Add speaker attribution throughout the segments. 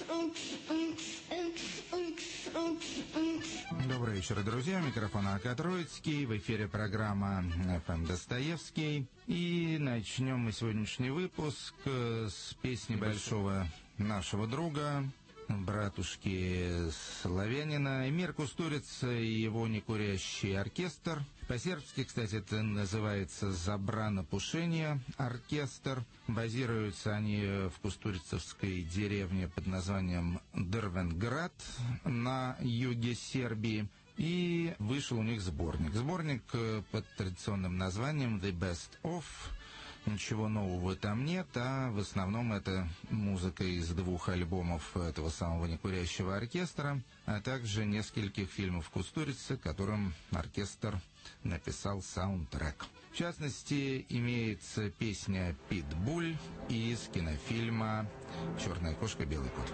Speaker 1: Добрый вечер, друзья. Микрофон Ака Троицкий. В эфире программа «ФМ Достоевский». И начнем мы сегодняшний выпуск с песни большого нашего друга, братушки славянина Эмир Кустурица и его некурящий оркестр. По-сербски, кстати, это называется «Забрана пушения» оркестр. Базируются они в кустурицевской деревне под названием Дрвенград на юге Сербии. И вышел у них сборник. Сборник под традиционным названием «The Best Of». Ничего нового там нет, а в основном это музыка из 2 альбомов этого самого некурящего оркестра, а также нескольких фильмов Кустурицы, которым оркестр написал саундтрек. В частности, имеется песня «Питбуль» из кинофильма «Черная кошка, белый кот».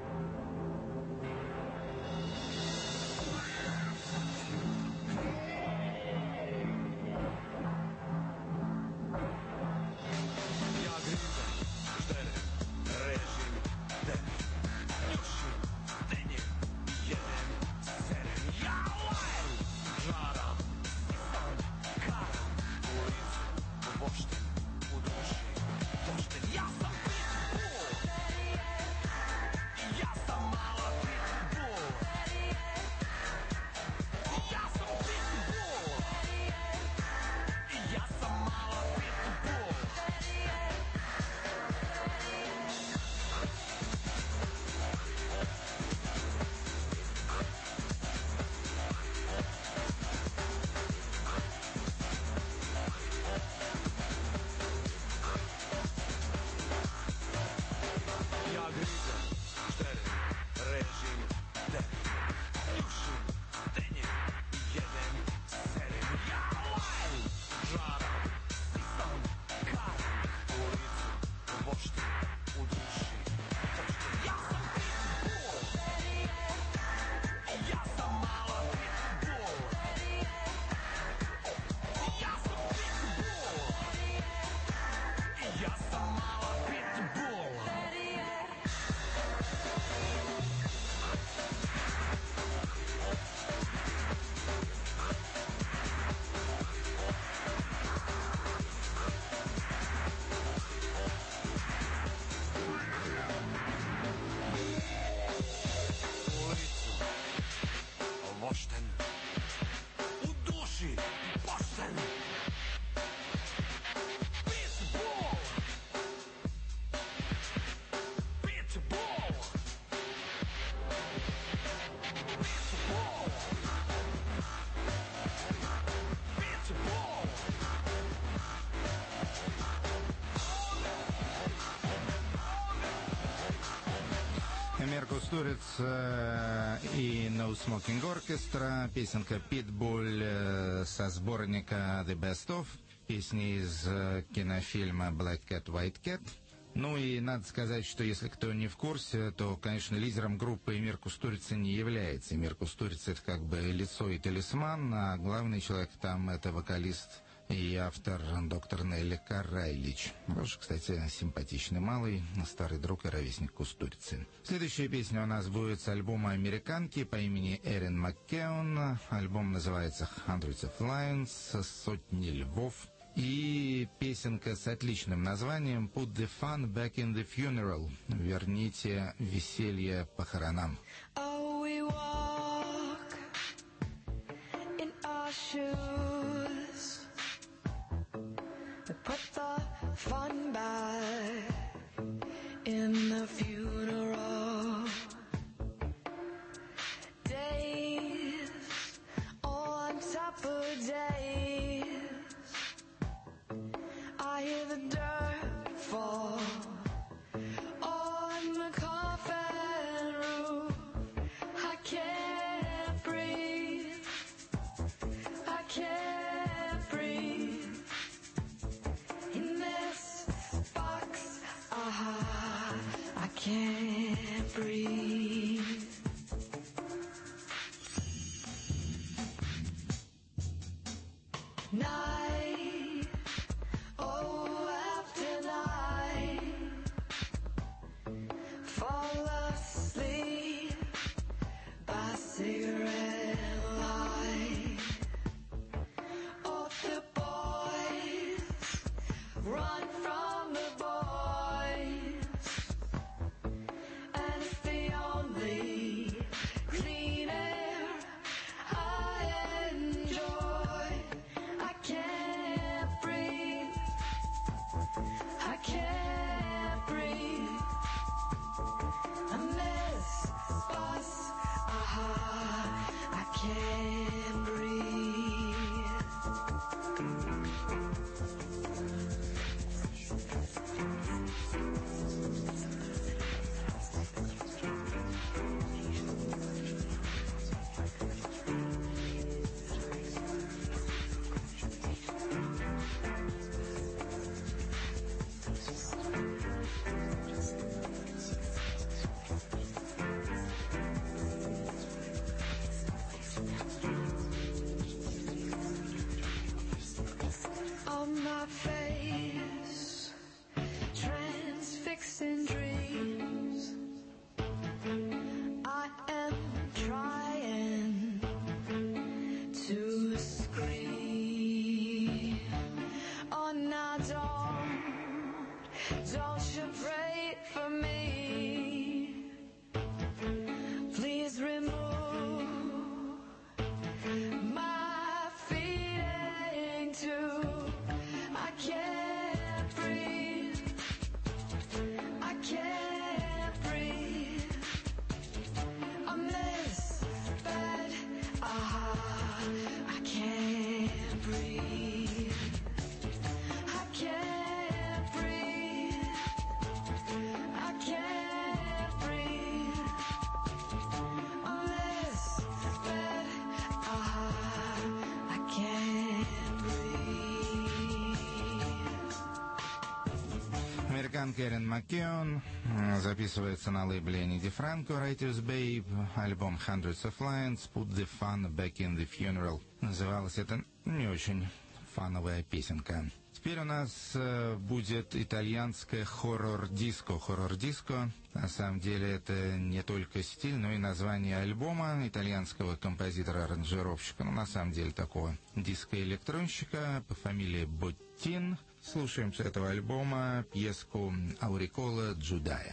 Speaker 1: Эмир Кустурица и No Smoking Orchestra, песенка «Питбуль» со сборника «The Best Of», песни из кинофильма «Black Cat, White Cat». Ну и надо сказать, что если кто не в курсе, то, конечно, лидером группы Эмир Кустурица не является. Эмир Кустурица — это как бы лицо и талисман, а главный человек там — это вокалист и автор доктор Нелли Карайлич. Тоже, кстати, симпатичный малый, старый друг и ровесник Кустурицы. Следующая песня у нас будет с альбома американки по имени Эрин Маккеон. Альбом называется «Hundreds of Lions», «Сотни львов». И песенка с отличным названием «Put the fun back in the funeral». Верните веселье похоронам.
Speaker 2: Oh, we walk in our shoes. Put the fun back in the funeral. Days on top of days, I hear the dirt fall on the coffin roof. I can't breathe. I can't breathe. In this box, I can't breathe. Night, oh, after night, fall asleep.
Speaker 1: Американка Эрин Маккеон записывается на лейбле Энни Ди Франко, Writer's Babe, альбом Hundreds of Lines, Put the Fun Back in the Funeral. Называлась это не очень фановая песенка. Теперь у нас будет итальянское хоррор-диско. Хоррор-диско, на самом деле, это не только стиль, но и название альбома итальянского композитора-аранжировщика. Ну, на самом деле, такого диско-электронщика по фамилии Боттин. Слушаем с этого альбома пьеску «Аурикола Джудая».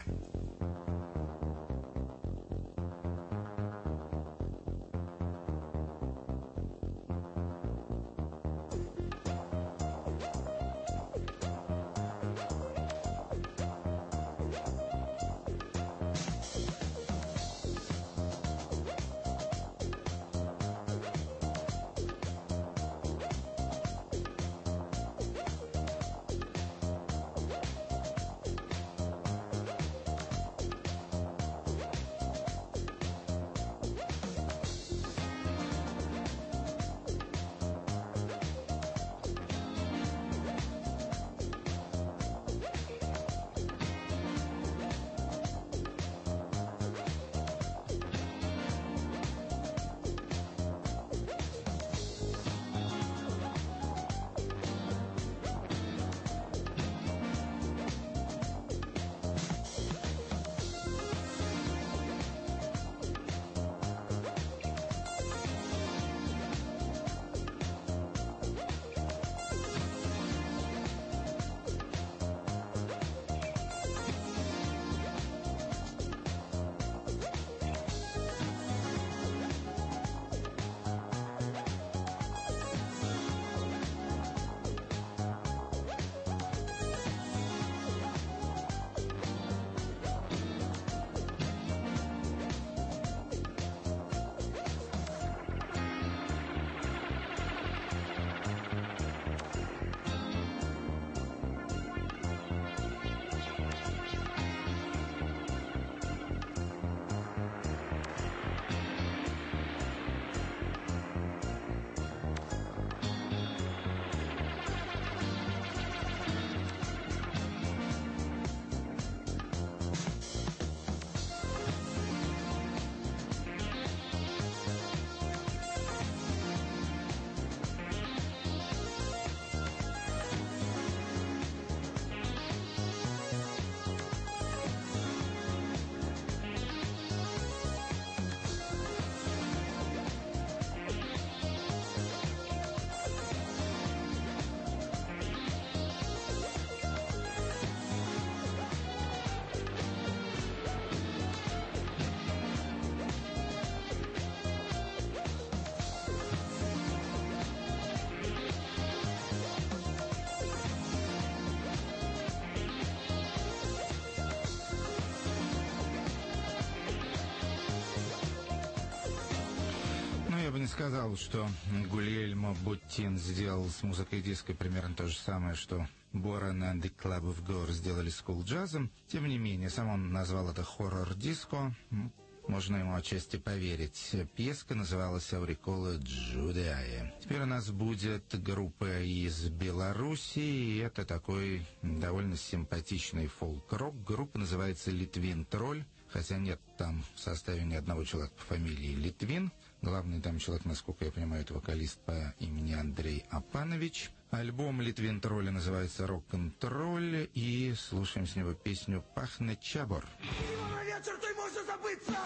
Speaker 1: Я бы не сказал, что Гульельмо Боттин сделал с музыкой диско примерно то же самое, что Боран and the Club of Gore сделали с кул-джазом. Тем не менее, сам он назвал это хоррор-диско. Можно ему отчасти поверить. Пьеска называлась «Аурикола Джудая». Теперь у нас будет группа из Белоруссии, и это такой довольно симпатичный фолк-рок. Группа называется «Литвин Тролль», хотя нет там в составе ни одного человека по фамилии Литвин. Главный там человек, насколько я понимаю, это вокалист по имени Андрей Апанович. Альбом «Литвин Тролля» называется «Рок-н-тролль», и слушаем с него песню «Пахнет чабор».
Speaker 3: На вечер той можно забыться.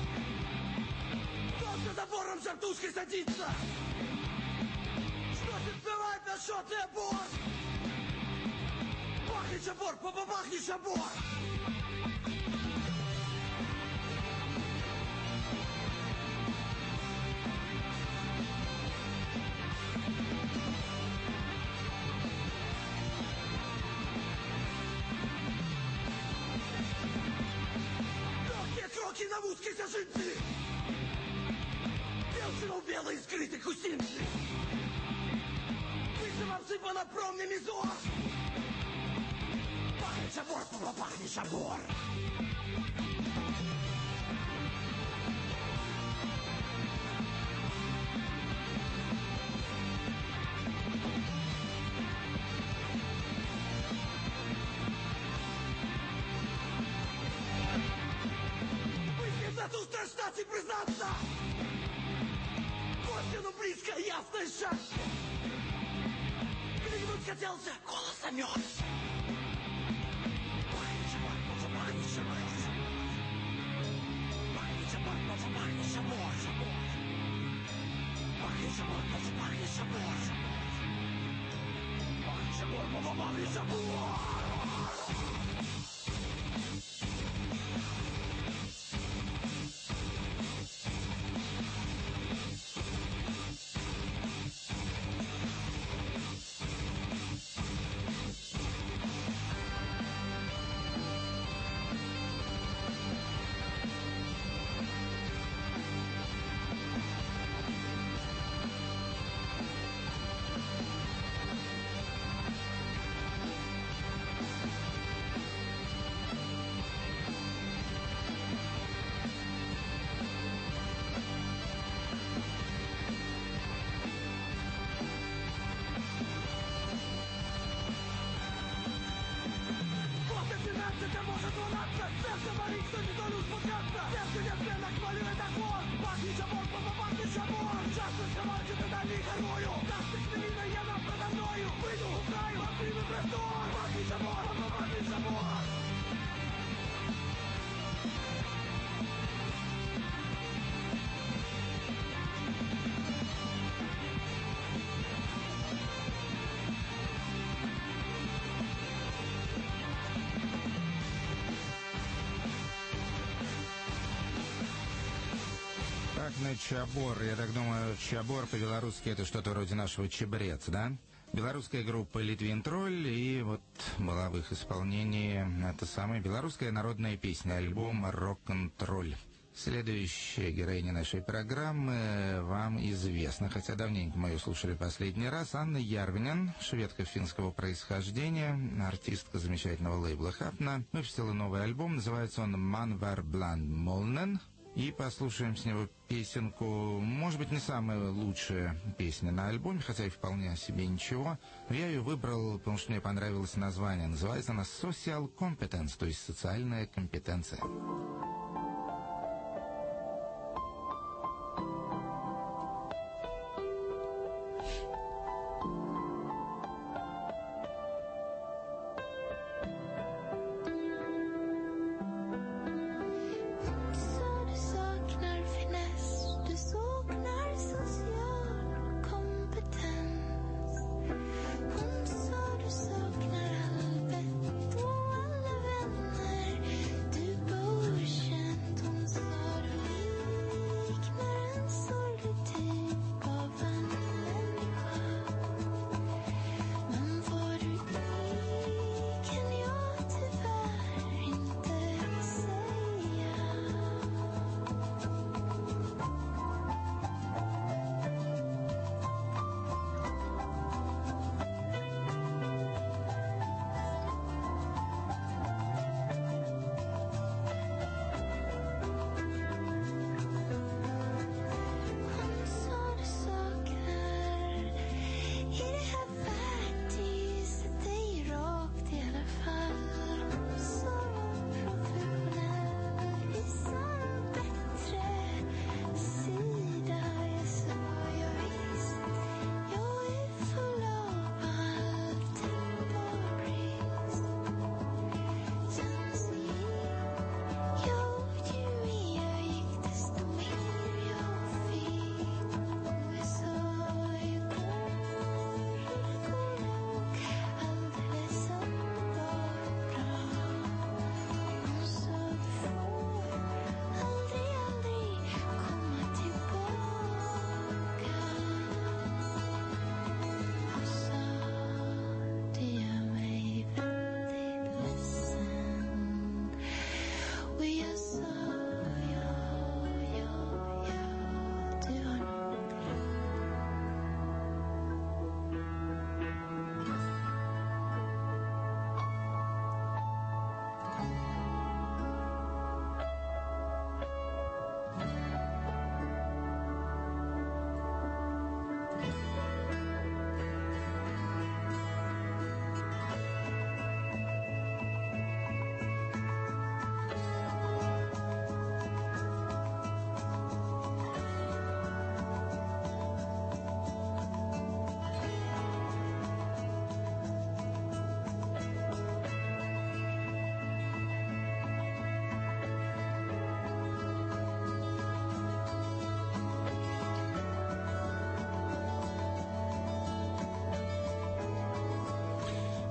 Speaker 3: Кто за забором жартушкой садится? Что ты сбивает на шотный обор? Пахнет чабор, пахнет чабор. Кроки на узкой сажинцы. Белшинов белые скрыты кусинцы. Высом обсыпана промнями зор. Пахнет шабор, пахнет шабор. тут страшна ці признаться. Воистину близко, ясное счастье. Клянуть хотелся голос замет.
Speaker 1: Чабор. Я так думаю, чабор по-белорусски это что-то вроде нашего чебрец, да? Белорусская группа «Литвин Тролль», и вот была в их исполнении эта самая белорусская народная песня, альбом «Рок-н-тролль». Следующая героиня нашей программы вам известна, хотя давненько мы ее слушали последний раз. Анна Järvinen, шведка финского происхождения, артистка замечательного лейбла «Хапна», выпустила новый альбом, называется он «Man var bland molnen». И послушаем с него песенку, может быть, не самая лучшая песня на альбоме, хотя и вполне себе ничего. Но я ее выбрал, потому что мне понравилось название. Называется она «Social Competence», то есть «социальная компетенция».
Speaker 2: Du bor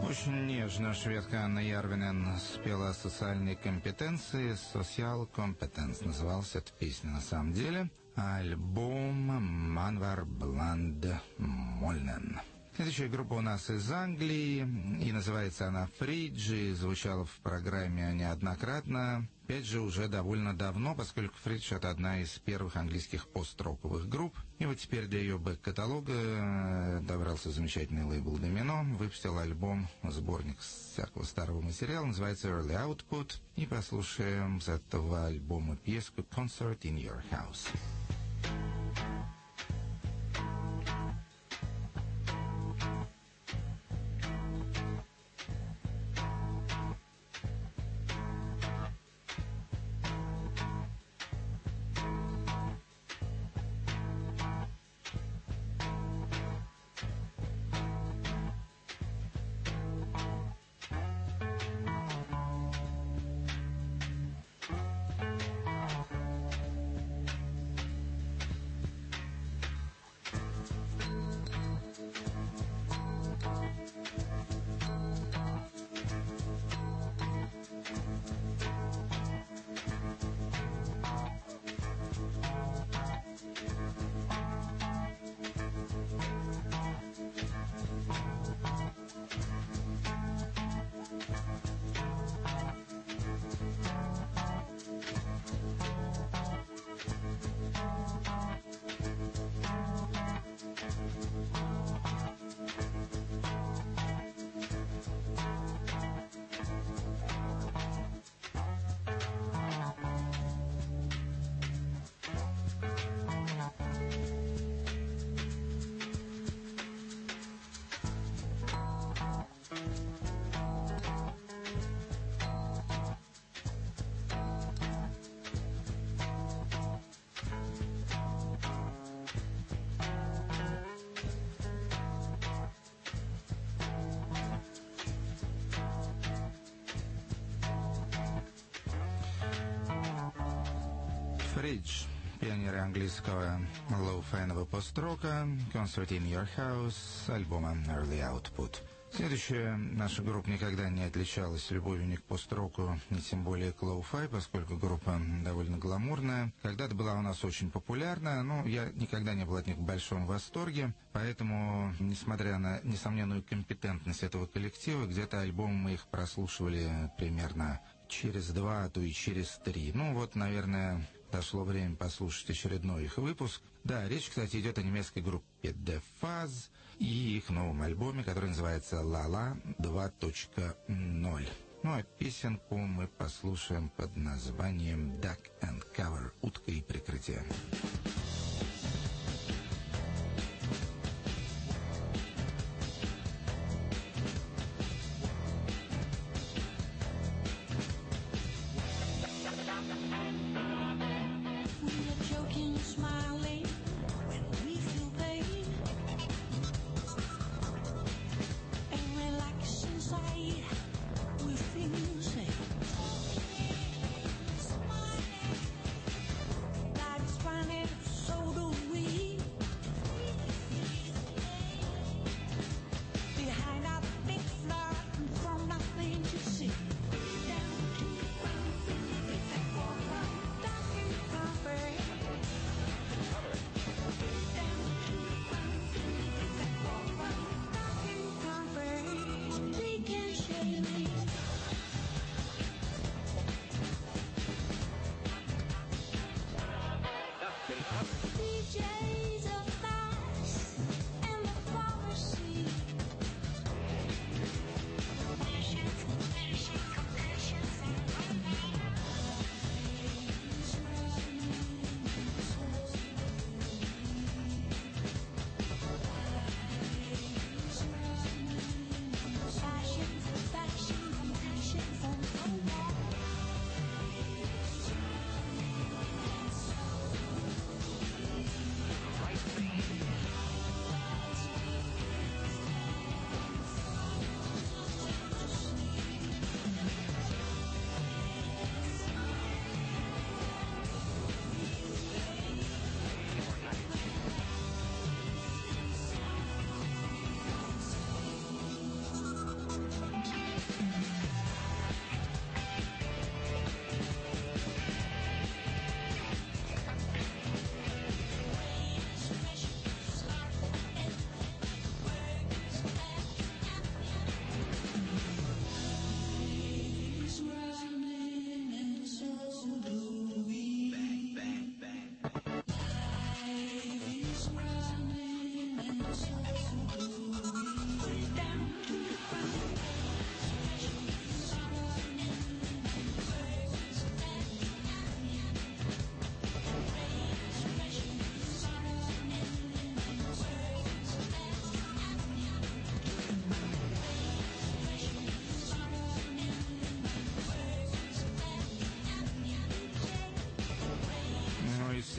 Speaker 1: Очень нежно шведка Анна Järvinen спела о социальной компетенции. «Social Competence» называлась эта песня на самом деле. Альбом «Manvar Bland Molnen». Следующая группа у нас из Англии, и называется она «Фридж», и звучала в программе неоднократно. Опять же, уже довольно давно, поскольку «Фридж» — это одна из первых английских пост-роковых групп. И вот теперь для ее бэк-каталога добрался замечательный лейбл «Домино», выпустил альбом, сборник всякого старого материала, называется «Early Output». И послушаем с этого альбома пьеску «Concert in Your House». Фридж, пионеры английского лоу-файного пост-рока, «Concert in Your House», альбома «Early Output». Следующая наша группа никогда не отличалась любовью ни к пост-року, ни тем более к лоу-фай, поскольку группа довольно гламурная. Когда-то была у нас очень популярна, но я никогда не был от них в большом восторге, поэтому, несмотря на несомненную компетентность этого коллектива, где-то альбомы мы их прослушивали примерно через 2, а то и через 3. Ну вот, наверное, дошло время послушать очередной их выпуск. Да, речь, кстати, идет о немецкой группе The Fuzz и их новом альбоме, который называется «La-La 2.0». Ну а песенку мы послушаем под названием «Duck and Cover» — «Утка и прикрытие».
Speaker 2: Funny.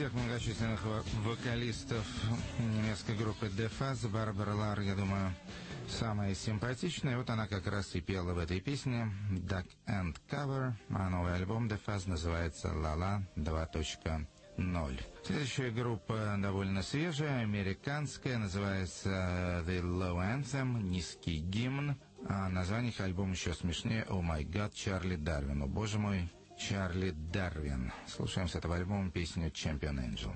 Speaker 1: всех многочисленных вокалистов немецкой группы Defaz Барбара Лар, я думаю, самая симпатичная. Вот она как раз и пела в этой песне Duck and Cover, а новый альбом Defaz называется La La 2.0. Следующая группа довольно свежая, американская, называется The Low Anthem, низкий гимн. А название их альбома еще смешнее Oh My God, Чарли Дарвин. О боже мой, Чарли Дарвин. Слушаем с этого альбома песню Champion Angel.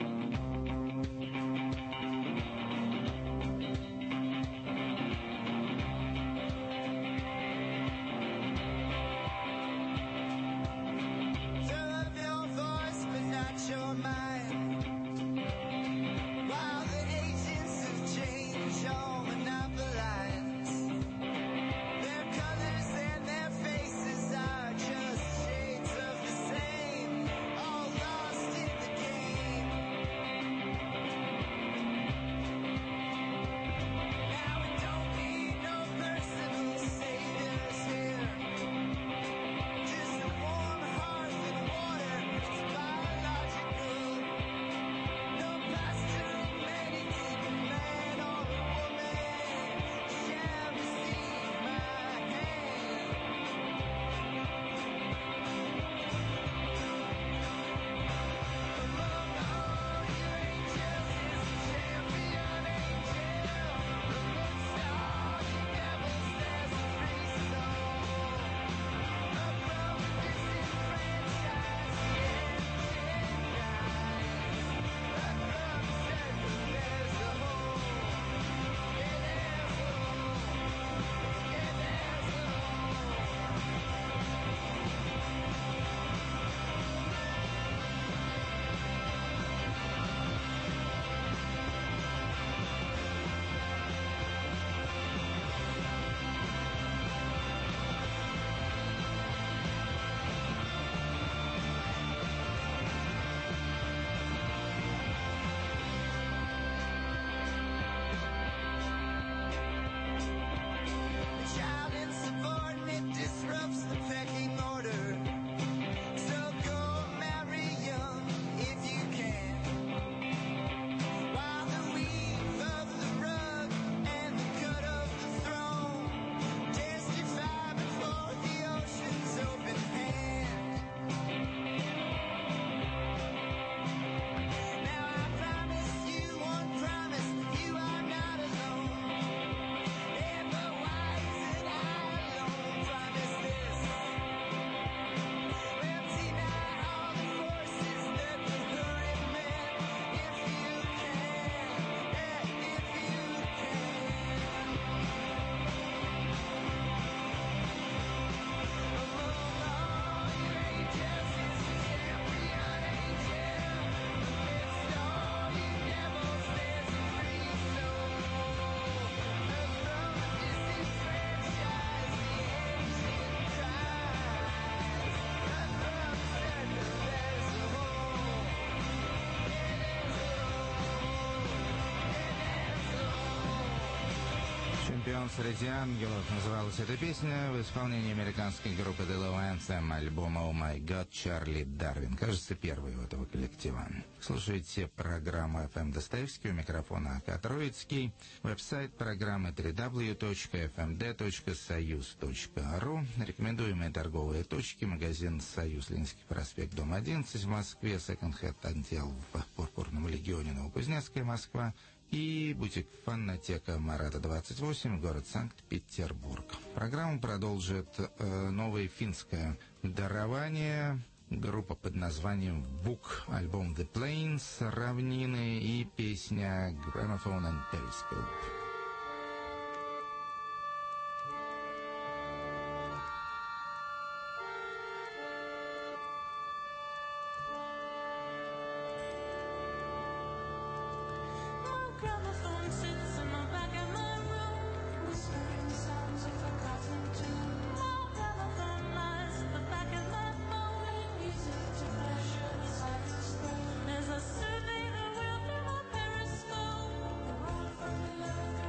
Speaker 1: «Чемпион среди ангелов» называлась эта песня в исполнении американской группы The Low Anthem, альбома Oh My God, Чарли Дарвин. Кажется, первый у этого коллектива. Слушайте программу FM Достоевский, у микрофона А.К. Троицкий. Веб-сайт программы www.fmd.soyuz.ru. Рекомендуемые торговые точки: магазин «Союз», Ленинский проспект, дом 11 в Москве, секонд-хенд отдел в Пурпурном легионе, Новокузнецкая, Москва, и бутик «Фаннотека Марата 28», город Санкт-Петербург. Программу продолжит новое финское дарование, группа под названием «Бук», альбом «The Plains», «Равнины» и песня «Gramophone and Periscope».
Speaker 2: Gramophone sits in the back of my room, whispering sounds of forgotten tune. My telephone lies at the back of my phone, music to pleasure beside the screen. As I survey the world through my periscope, the world from below.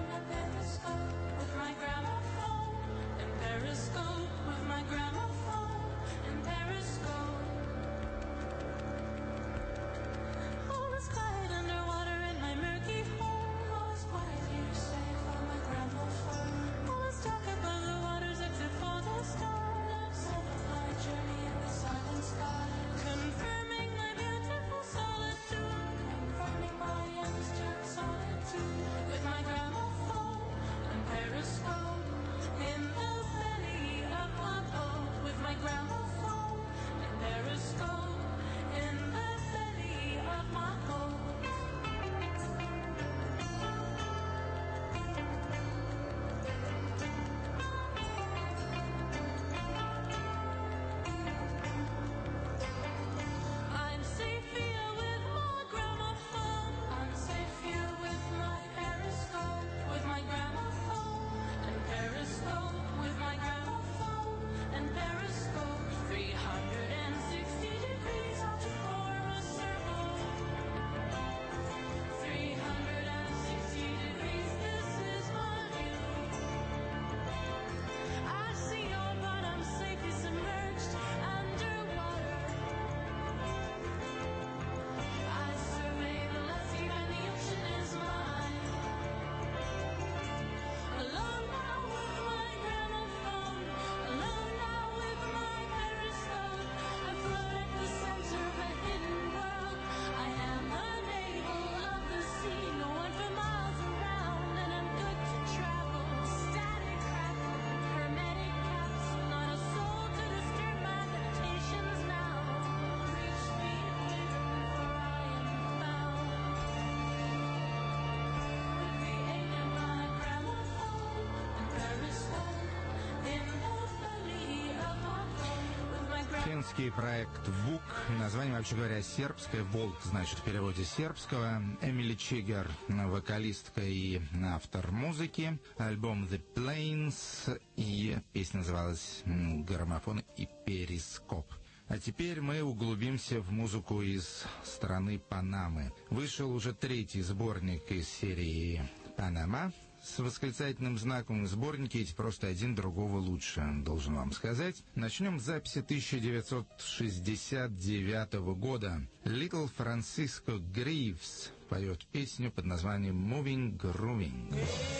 Speaker 1: эстонский проект ВУК, название, вообще говоря, сербское, «Волк», значит, в переводе с сербского. Эмили Чигер, вокалистка и автор музыки. Альбом «The Plains», и песня называлась «Граммофон и перископ». А теперь мы углубимся в музыку из страны Панамы. Вышел уже 3-й сборник из серии «Панама» с восклицательным знаком. Сборники эти просто один другого лучше, должен вам сказать. Начнем с записи 1969 года. Little Francisco Greaves поет песню под названием «Moving Grooving».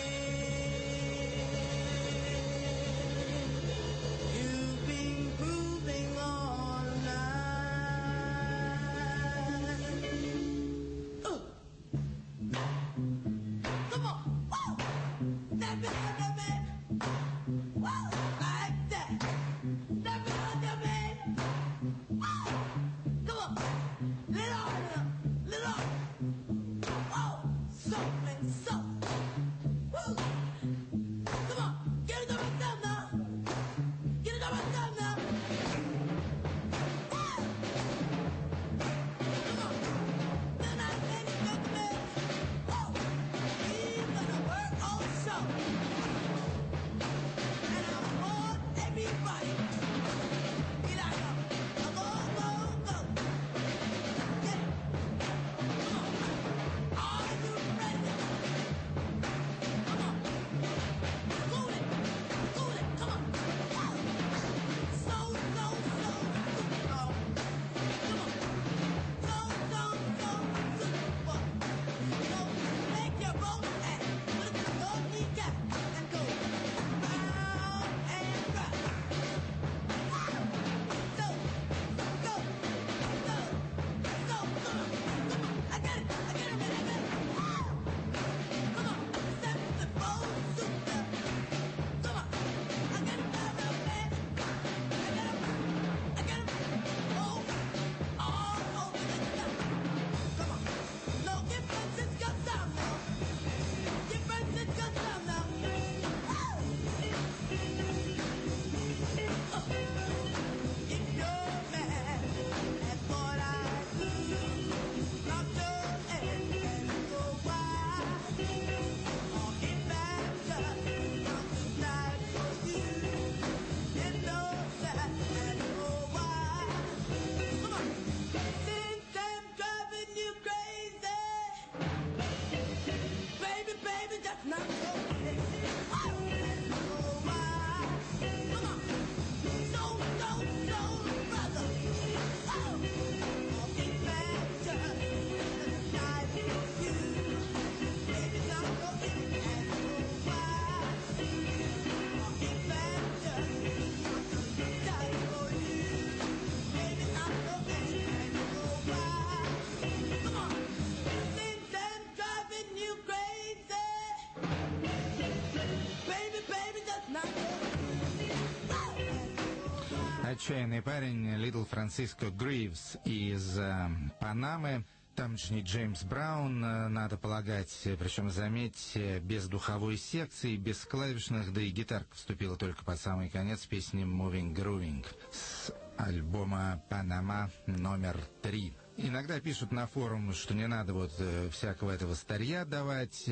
Speaker 1: Отчаянный парень Little Francisco Greaves из Панамы. Тамошний Джеймс Браун, надо полагать, причем, заметьте, без духовой секции, без клавишных, да и гитарка вступила только под самый конец песни «Moving Grooving» с альбома «Панама» номер 3. Иногда пишут на форум, что не надо всякого этого старья давать,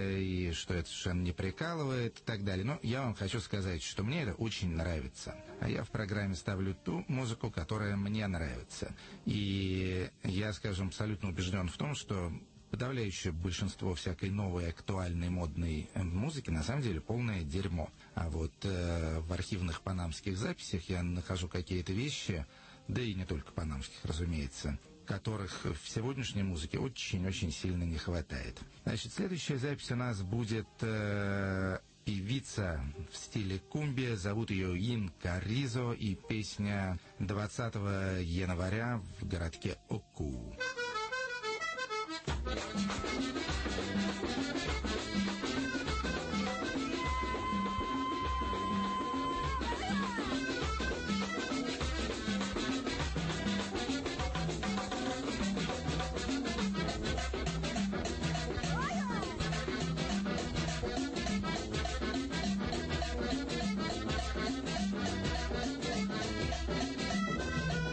Speaker 1: и что это совершенно не прикалывает и так далее. Но я вам хочу сказать, что мне это очень нравится. А я в программе ставлю ту музыку, которая мне нравится. И я, скажем, абсолютно убежден в том, что подавляющее большинство всякой новой, актуальной, модной музыки на самом деле полное дерьмо. А вот в архивных панамских записях я нахожу какие-то вещи, да и не только панамских, разумеется, которых в сегодняшней музыке очень-очень сильно не хватает. Значит, следующая запись у нас будет певица в стиле кумби. Зовут ее Ин Каризо, и песня 20 января в городке Оку.
Speaker 2: Bye.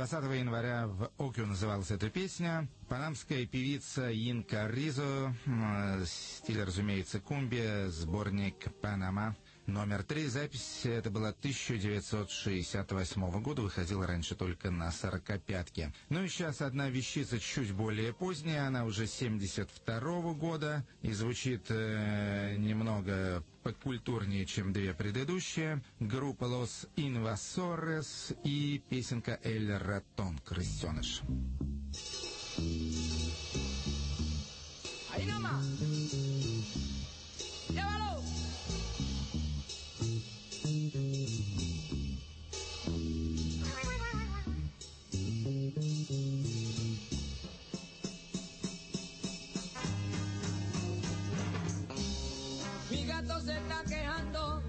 Speaker 1: 20 января в Окио называлась эта песня. Панамская певица Инка Ризо, стиль, разумеется, кумбия, сборник «Панама». Номер 3, запись, это была 1968 года, выходила раньше только на 45-ке. Ну и сейчас одна вещица чуть более поздняя, она уже 72 года и звучит немного покультурнее, чем две предыдущие. Группа Los Invasores и песенка «El Ratón», «Крысеныш».
Speaker 3: Ahí nomás. Llévalo. Mi gato se está quejando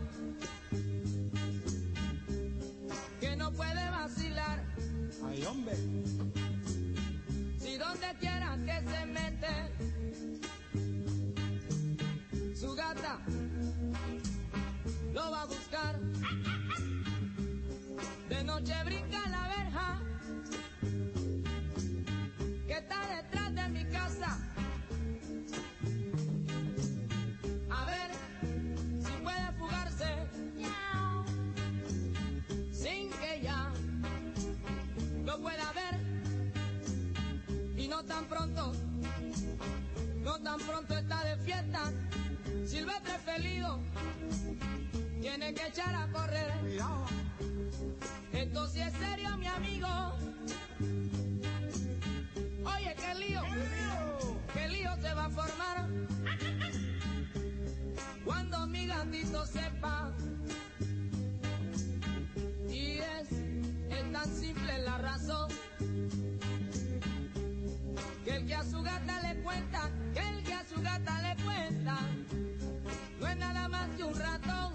Speaker 3: que no puede vacilar.
Speaker 4: Ay, hombre.
Speaker 3: Si donde quiera que se mete su gata lo va a buscar. De noche brinca la verja que está detrás de mi casa. A ver si puede fugarse sin que ya lo pueda ver. Y no tan pronto está de fiesta. Silvestre Felido tiene que echar a correr.
Speaker 4: Cuidado.
Speaker 3: Esto sí es serio, mi amigo. Oye, qué lío se va a formar cuando mi gatito sepa. Y es tan simple la razón que el que a su gata le cuenta, no es nada más que un ratón.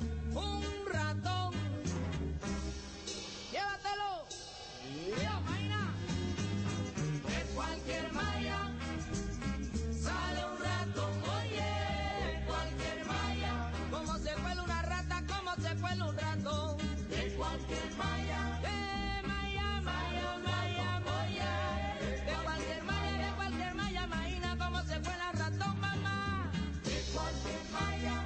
Speaker 3: Llévatelo. Mira, Maina. De cualquier malla sale un ratón, oye. De cualquier malla. Como se cuela una rata, como se cuela un ratón. De cualquier malla. De cualquier malla, Maina, como se cuela el ratón, mamá. De cualquier malla.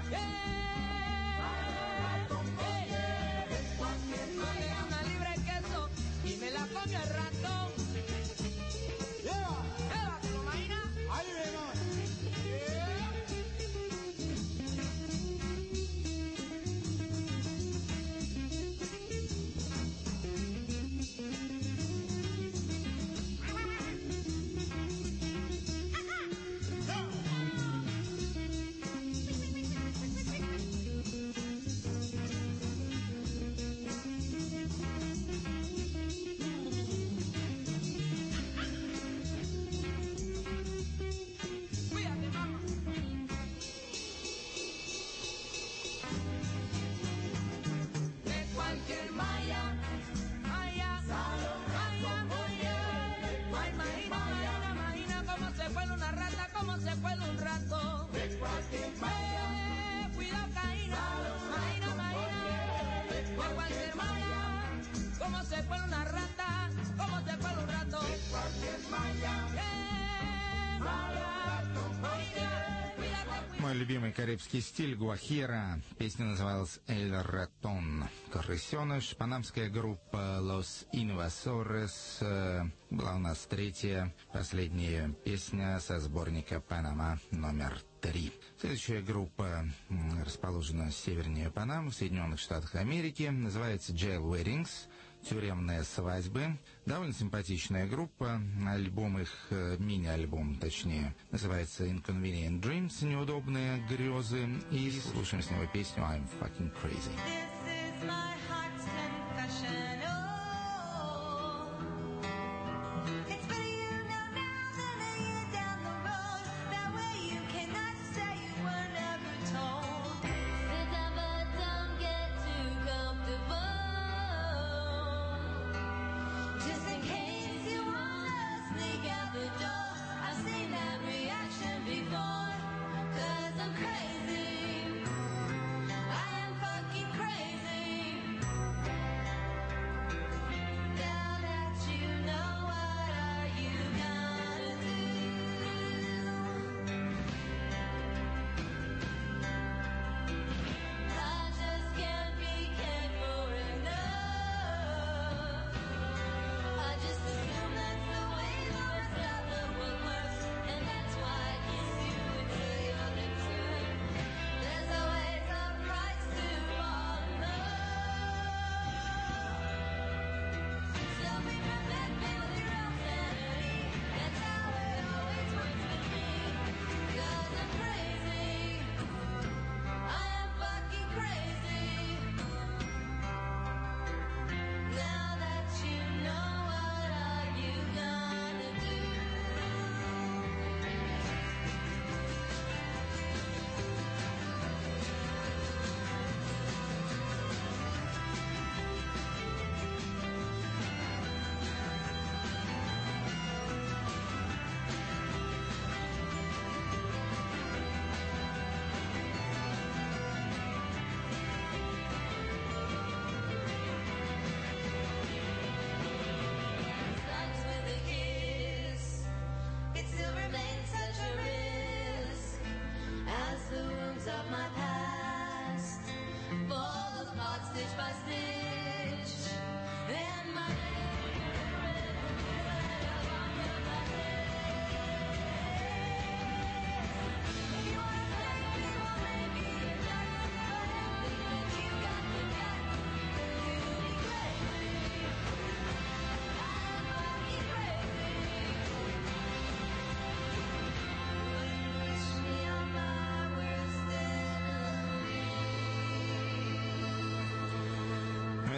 Speaker 3: Una libra de queso y me la comió el ratón. Llévatelo, Maina.
Speaker 4: Ahí vemos.
Speaker 3: Cuídate, mamá. De cualquier malla, Maina, como se cuela una rata, como se cuela un rato. De cualquier malla, cuidado, Caína, Maina, de cualquier malla, como se cuela una rata, como se cuela un rato. De cualquier malla,
Speaker 1: Мой любимый карибский стиль гуахира. Песня называлась «El Ratón», «Крысеныш». Панамская группа «Los Invasores». Была у нас третья, последняя песня со сборника «Панама» номер 3. Следующая группа расположена севернее Панамы, в Соединенных Штатах Америки. Называется «Jail Weddings». «Тюремные свадьбы». Довольно симпатичная группа. Альбом их, мини-альбом, точнее, называется «Inconvenient Dreams», «Неудобные грезы». И слушаем с него песню «I'm fucking crazy».
Speaker 2: This is my heart's confession. Oh, it's better you know now than a year down the road. That way you cannot say you were never told. The devil don't get too comfortable. Just in case you wanna sneak out the door. I've seen that reaction before. 'Cause I'm crazy. I am fucking crazy.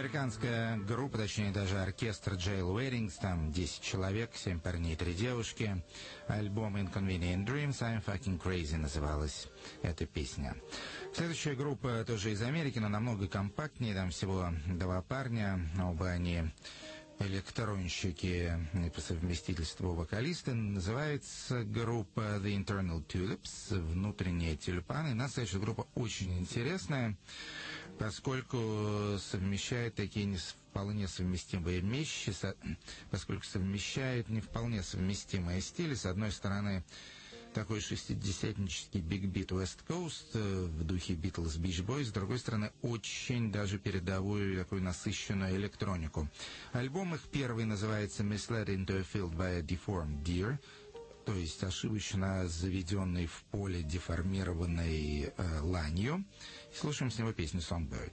Speaker 1: Американская группа, точнее даже оркестр Jail Weddings, там 10 человек, 7 парней, 3 девушки. Альбом Inconvenient Dreams, I'm Fucking Crazy называлась эта песня. Следующая группа тоже из Америки, но намного компактнее, там всего 2 парня, оба они электронщики и по совместительству вокалисты. Называется группа The Internal Tulips, внутренние тюльпаны. На самом деле группа очень интересная, поскольку совмещает такие не вполне совместимые вещи, поскольку совмещает не вполне совместимые стили. С одной стороны, такой шестидесятнический биг-бит West Coast в духе Beatles, Beach Boys, с другой стороны, очень даже передовую такую насыщенную электронику. Альбом их первый называется Misled into a Field by a Deformed Deer, то есть ошибочно заведенный в поле деформированной ланью. Слушаем с него песню Songbird.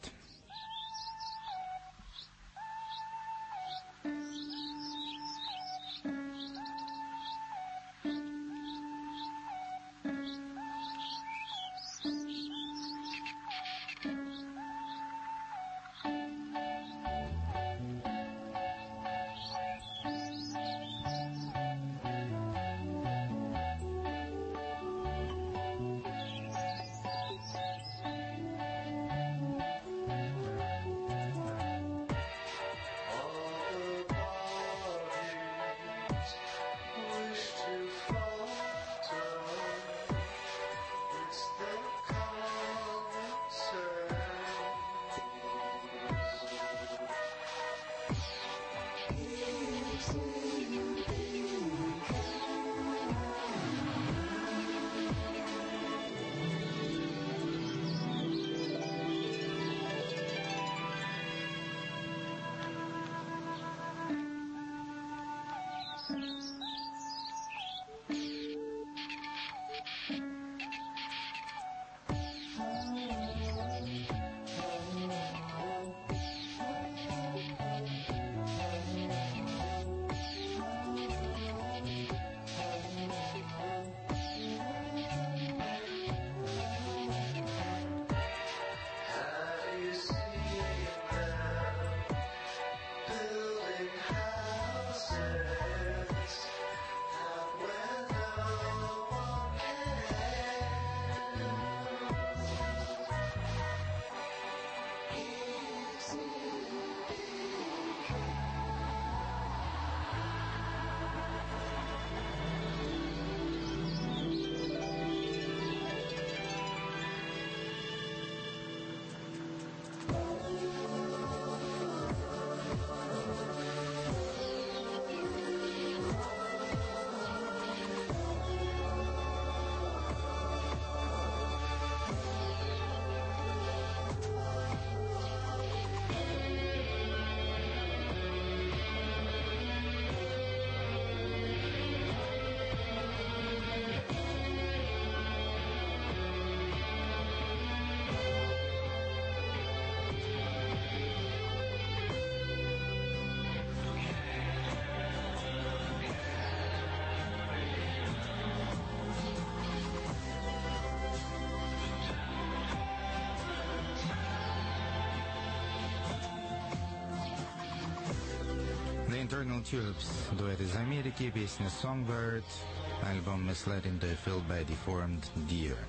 Speaker 1: The Internal Tulips, дуэт из Америки, песня Songbird, альбом Misled into a Field by a Deformed Deer.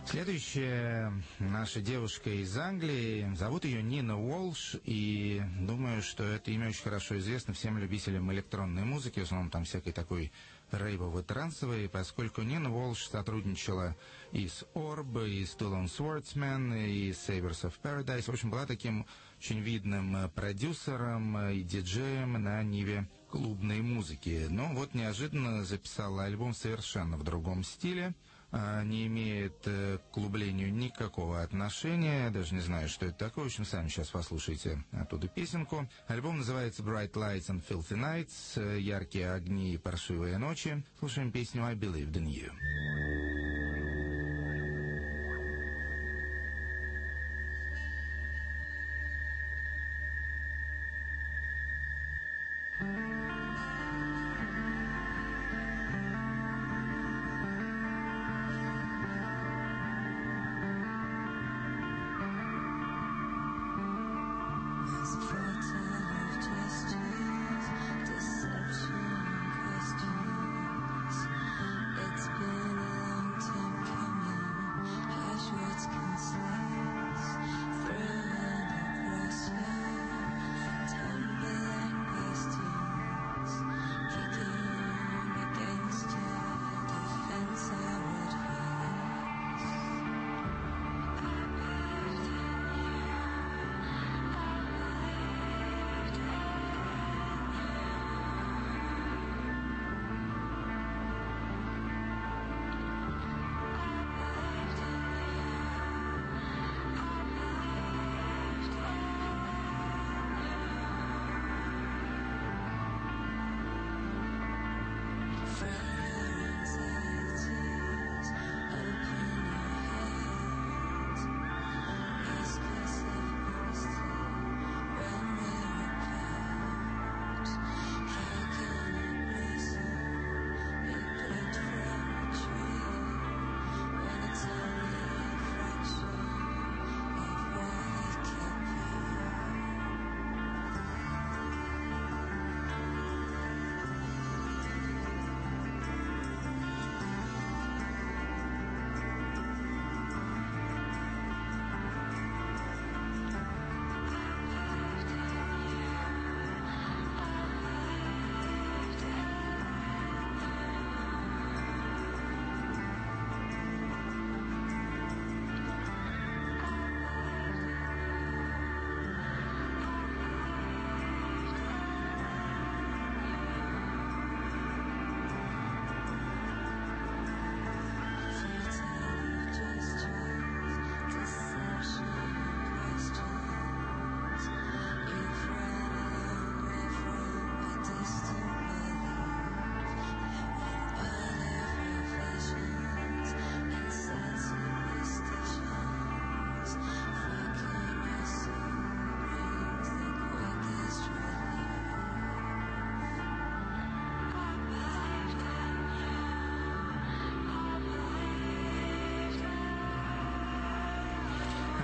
Speaker 1: Следующая наша девушка из Англии, зовут ее Нина Уолш, и думаю, что это имя очень хорошо известно всем любителям электронной музыки, в основном там всякой такой рейвовой, трансовой, поскольку Нина Уолш сотрудничала и с Orb, и с Tool and Swordsman, и с Sabres of Paradise. В общем, была таким очень видным продюсером и диджеем на ниве клубной музыки. Но вот неожиданно записала альбом совершенно в другом стиле, не имеет к клублению никакого отношения, даже не знаю, что это такое. В общем, сами сейчас послушайте оттуда песенку. Альбом называется Bright Lights and Filthy Nights, яркие огни и паршивые ночи. Слушаем песню I Believed in You.
Speaker 5: There's a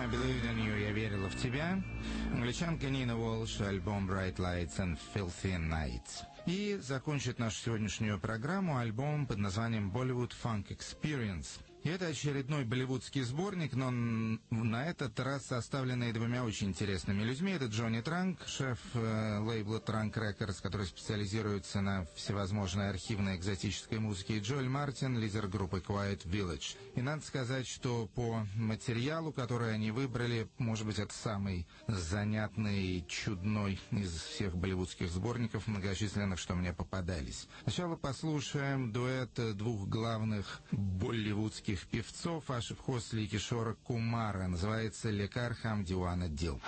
Speaker 1: I Believed in You, я верила в тебя. Англичанка Нина Уолш, альбом Bright Lights and Filthy Nights. И закончит нашу сегодняшнюю программу альбом под названием Bollywood Funk Experience. И это очередной болливудский сборник, но на этот раз составленный двумя очень интересными людьми. Это Джонни Транк, шеф лейбла Trank Records, который специализируется на всевозможной архивной экзотической музыке, и Джоэль Мартин, лидер группы Quiet Village. И надо сказать, что по материалу, который они выбрали, может быть, это самый занятный и чудной из всех болливудских сборников многочисленных, что мне попадались. Сначала послушаем дуэт двух главных болливудских певцов Ашиф Хосли и Кишора Кумара. Называется «Лекар Хам Дивана Дил».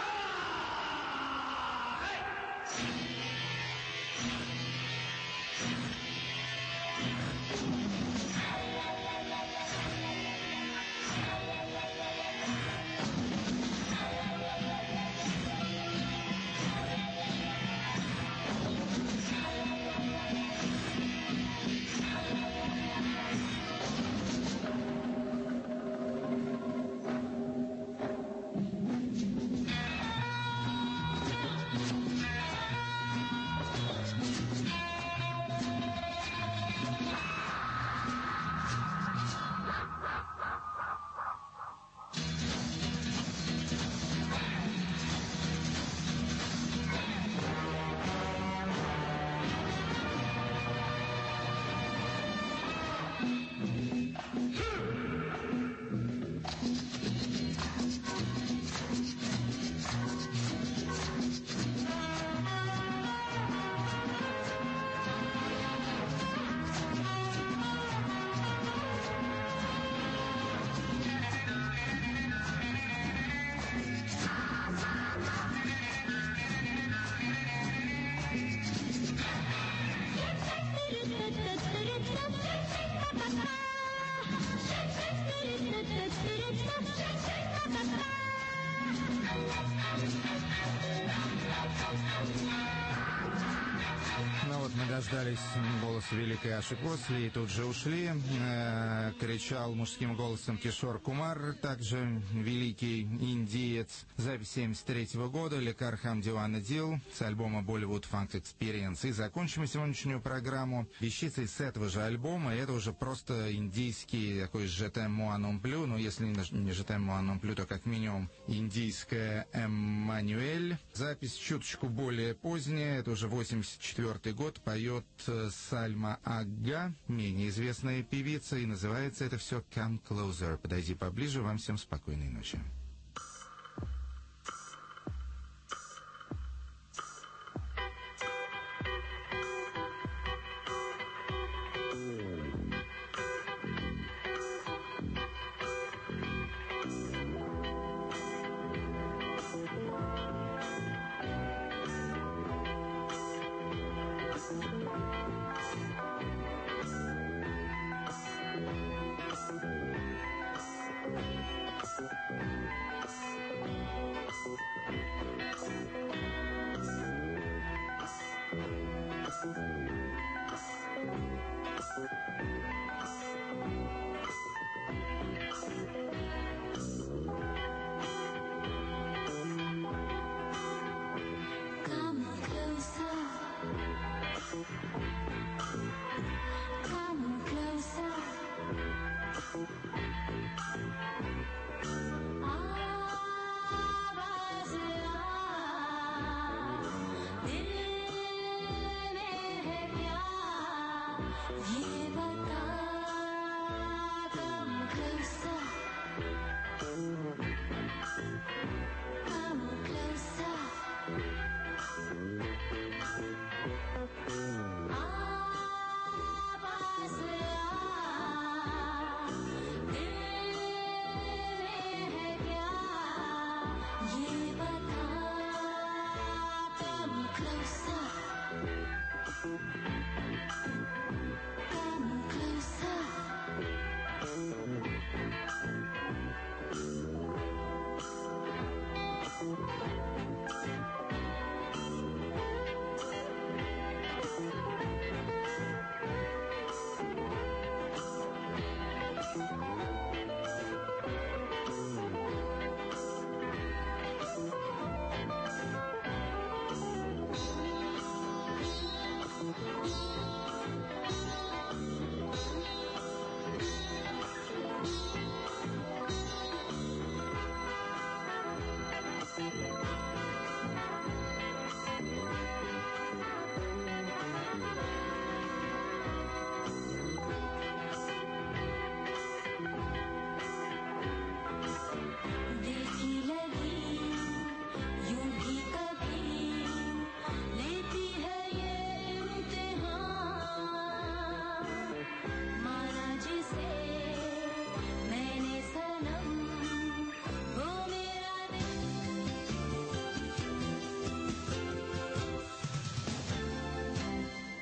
Speaker 1: Дождались голоса великой Аши Хосли и тут же ушли. Кричал мужским голосом Кишор Кумар, также великий индиец. Запись 1973 года, Лекар Хам Дивана Дил с альбома Bollywood Funk Experience. И закончим сегодняшнюю программу вещицей с этого же альбома. Это уже просто индийский такой «Жетем Муа Нон Плю». Ну, если не «Жетем Муа Нон Плю», то как минимум индийская «Эммануэль». Запись чуточку более поздняя. Это уже 1984 год. Поет Сальма Агга, менее известная певица, и называется это все «Come Closer». Подойди поближе, вам всем спокойной ночи.